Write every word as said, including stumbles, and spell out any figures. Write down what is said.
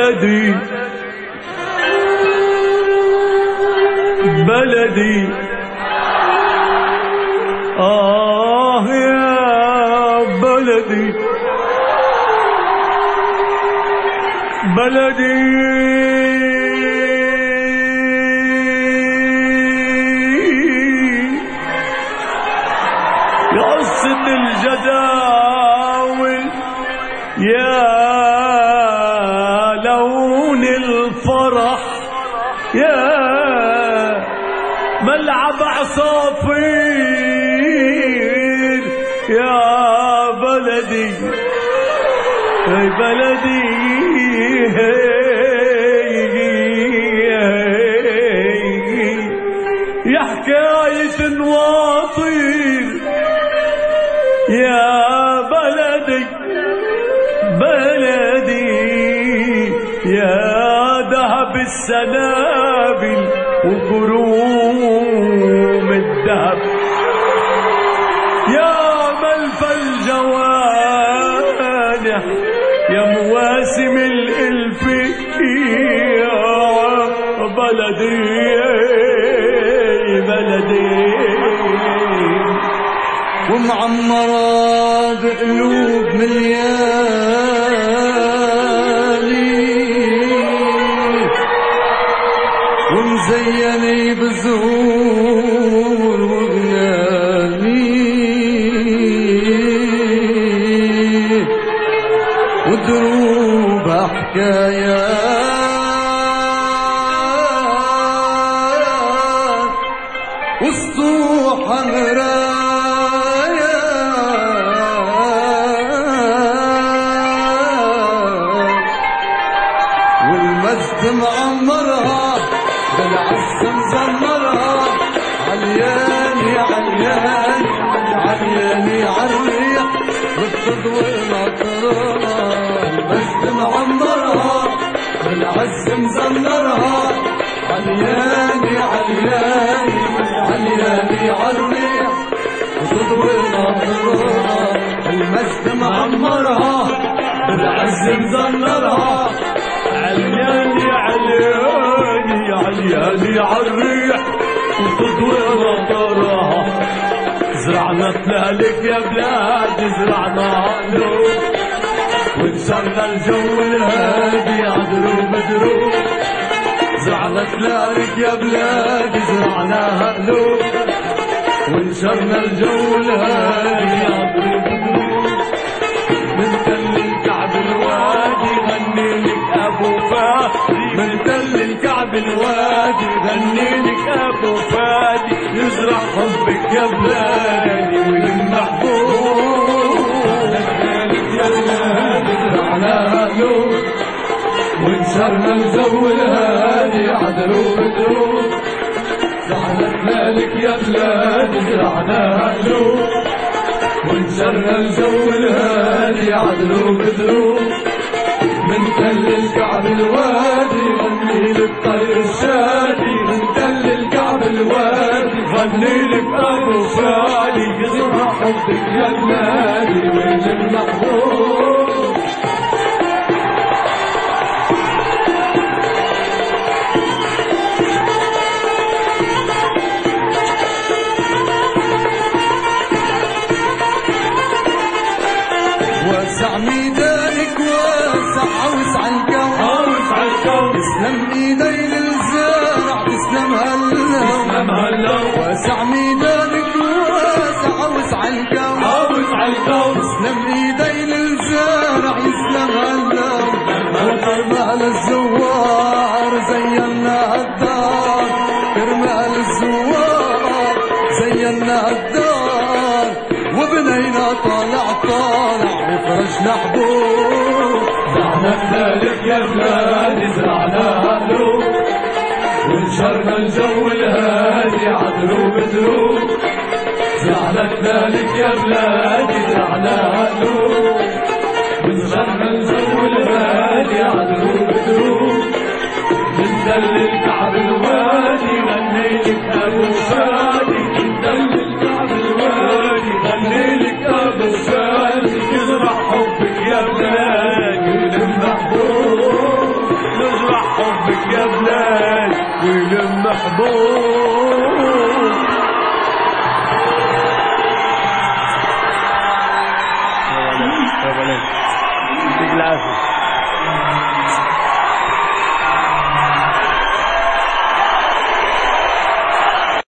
بلدي بلدي آه يا بلدي بلدي يا قصة الجداول يا لون الفرح يا ملعب عصافير يا بلدي يا بلدي يا حكاية نواطير يا بلدي بلدي يا ذهب السنابل وكروم الذهب يا ملف الجوانح يا مواسم الإلف يا بلدي بلدي ومعمرة بقلوب مليالي ومزينة بزهور وغناني ودروب حكايات وسطوح مرايا والمجد معمرها بالعز مزمرها علياني علياني علياني عالريح بتضوي ناطرها المجد معمرها بالعز مزمرها علياني علياني علياني عالريح بتضوي ناطرها المجد معمرها بالعز مزمرها علياني علياني علياني عالريح وتضوي ناطرها زرعنا تلالك يا بلاد زرعنا قلوب ونشرنا الجو الهادي عدروب دروب زرعنا تلالك يا بلاد زرعناها قلوب ونشرنا الجو الهادي عدروب دروب من تل الكعب الوادي غني لك ابو فادي من تل الكعب الوادي غني لك ابو فادي يزرع حبك يا بلادي والمحبوب يا بلادي زرعناها قلوب ونشرنا الجو الهادي عدروب دروب زعلتنا لك يا بلادي زرعناها قلوب ونشرنا الجو الهادي عدروب دروب من تل الكعب الوادي غني لك طير الشادي من تل الكعب الوادي غني لك ابو فادي يزرع حبك يا بلادي وين المحبوب وسع ميدانك واسع وسع الكون عاوز عالكون تسلم ايدي للزارع تسلم هاللون تسلم هاللون وسع ميدانك واسع وسع الكون عاوز عالكون تسلم ايدي للزارع يسلم هاللون كرمال الزوار زينا الدار كرمال الزوار زينا الدار وبنينا طالع طالع وفرشنا حبوب زعلتنا لك يا بلادي زرعناها قلوب ونشرنا الجو الهادي عدروب دروب زعلتنا لك يا بلادي زرعناها قلوب ونشرنا الجو الهادي عدروب دروب من دل الكعب الوادي غني لك ابو فادي من دل الكعب الوادي غني لك ابو فادي يزرع حبك يا بلادي والمحبوب بو